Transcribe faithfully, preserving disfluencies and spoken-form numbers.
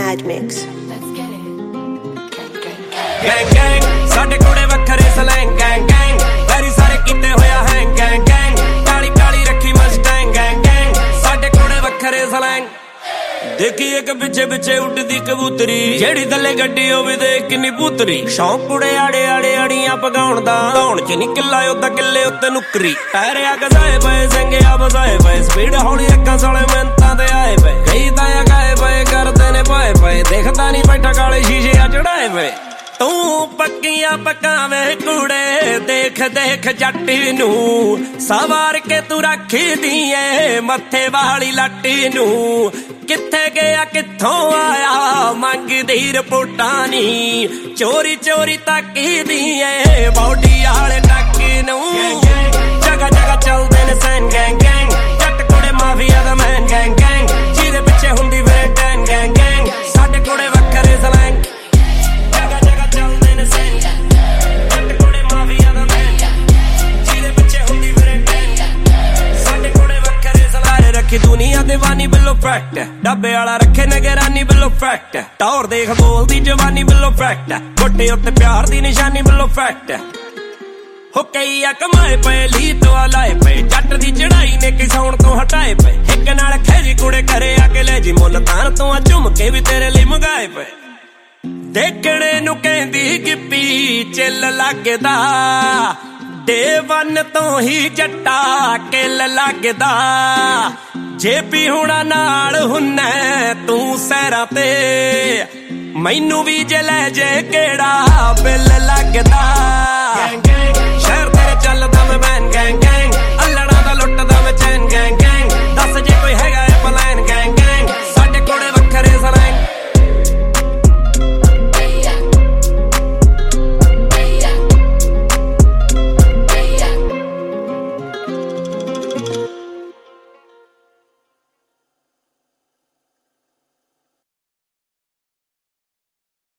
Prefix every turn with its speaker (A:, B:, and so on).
A: Mad Mix.
B: Gang gang, ਸਾਡੇ ਕੋੜੇ ਵੱਖਰੇ slang gang gang, very ਸਾਰੇ ਕੀਤੇ ਹੋਇਆ ਹੈਂਗ gang gang, ਕਾਲੀ ਕਾਲੀ ਰੱਖੀ ਮਸਟੈਂਗ gang gang, ਸਾਡੇ ਕੋੜੇ ਵੱਖਰੇ ਸਲੈਂਗ। ਦੇਖੀ ਇੱਕ ਪਿੱਛੇ ਪਿੱਛੇ ਉੱਡਦੀ ਕਬੂਤਰੀ, ਜਿਹੜੀ ਥੱਲੇ ਗੱਡੀ ਹੋਵੇ ਦੇਖ ਕਿੰਨੀ ਪੂਤਰੀ। ਸ਼ੌਂਕ ਕੁੜੇ ਆੜੇ ਆੜੇ ਅੜੀਆਂ ਪਗਾਉਣ ਦਾ, ਧੌਣ ਚ ਨੀ ਕਿੱਲਾ ਉਦਾਂ ਕਿੱਲੇ ਉੱਤੇ ਨੁਕਰੀ। ਟਾਇਰਿਆ ਗਜ਼ਾਏ ਪਏ ਸਿੰਘਿਆ ਵਸਾਏ ਪਏ, ਸਪੀਡ ਹੌਲੀ ਅੱਖਾਂ ਸਾਲੇ ਮਿੰਤਾਂ ਤੇ ਆਏ ਪਏ। ਕਈ ਤਾਂ ਗਾਏ ਪਏ ਕਰਦੇ ਨੇ ਪਾਏ ਪਏ, ਦੇਖਦਾ ਨੀ ਬੈਠਾ ਕਾਲੇ ਸ਼ੀਸ਼ੇ ਆ ਚੜਾਏ ਪਏ। ਤੂੰ ਪੱਕੀਆਂ ਪਕਾਵੇਂ ਕੁੜੇ, ਦੇਖ ਦੇਖ ਜੱਟ ਨੂੰ ਸਵਾਰ ਕੇ ਤੂੰ ਰੱਖਦੀ ਏ ਮੱਥੇ ਵਾਲੀ ਲੱਟੀ ਨੂੰ। ਕਿੱਥੇ ਗਿਆ ਕਿੱਥੋਂ ਆਇਆ ਮੰਗਦੀ ਰਿਪੋਰਟਾਂ ਨੀ, ਚੋਰੀ ਚੋਰੀ ਤੱਕਦੀ ਏ ਬੌਡੀ ਵਾਲੇ ਟੱਕ ਨੂੰ। ਜਗਾ ਜਗਾ ਚੱਲਦੇ ਨੇ ਸੈਨ ਗੈਂਗ ਗੈਂਗ, ਜੱਟ ਕੁੜੇ ਮਾਫੀਆ ਦਾ ਮੈਨ ਗੈਂਗ ਗੈਂਗ, ਜਿਹਦੇ ਪਿੱਛੇ ਹੁੰਦੀ ਵੇ ਟੈਨ ਗੈਂਗ ਗੈਂਗ, ਸਾਡੇ ਕੁੜੇ ਵੱਖਰੇ ਸਲੈਂਗ। ਰੱਖੀ ਦੁਨੀਆ ਦੀਵਾਨੀ ਬਿੱਲੋ ਫੈਕਟ, ਡੱਬੇ ਵਾਲਾ ਰੱਖੇ ਨਗਰਾਨੀ ਬਿੱਲੋ ਫੈਕਟ। ਟੌਰ ਦੇਖ ਬੋਲਦੀ ਜਵਾਨੀ ਬਿੱਲੋ ਫੈਕਟ, ਗੋਟੇ ਉੱਤੇ ਪਿਆਰ ਦੀ ਨਿਸ਼ਾਨੀ ਬਿੱਲੋ ਫੈਕਟ। ਹੋ ਕਈ ਆ ਕਮਾਏ ਪਏ ਲੀ ਤੋਂ ਲਾਏ ਪਏ, ਜੱਟ ਦੀ ਚੜਾਈ ਨੇ ਕਿਸਾਉਣ ਤੋਂ ਹਟਾਏ ਪਏ। ਇੱਕ ਨਾਲ ਖੇਜੀ ਕੁੜੇ ਘਰੇ ਆ ਕੇ ਲੈ ਜੀ ਮੁੱਲ ਤਾਰ ਤੋਂ ਆ ਝੁੰਮ ਕੇ ਵੀ ਤੇਰੇ ਲਈ ਮੰਗਾਏ ਪਏ। ਦੇਖਣੇ ਨੂੰ ਕਹਿੰਦੀ ਗਿੱਪੀ ਚਿੱਲ ਲੱਗਦਾ, ਡੇ ਵਨ ਤੋਂ ਹੀ ਜੱਟਾ ਕਿੱਲ ਲੱਗਦਾ। ਜੇ ਵੀ ਹੁਣਾ ਨਾਲ ਹੁੰਨਾ ਤੂੰ ਸਹਿਰਾਂ ਤੇ, ਮੈਨੂੰ ਵੀ ਜੇ ਲੈ ਜੇ ਕਿਹੜਾ ਬਿੱਲ ਲੱਗਦਾ।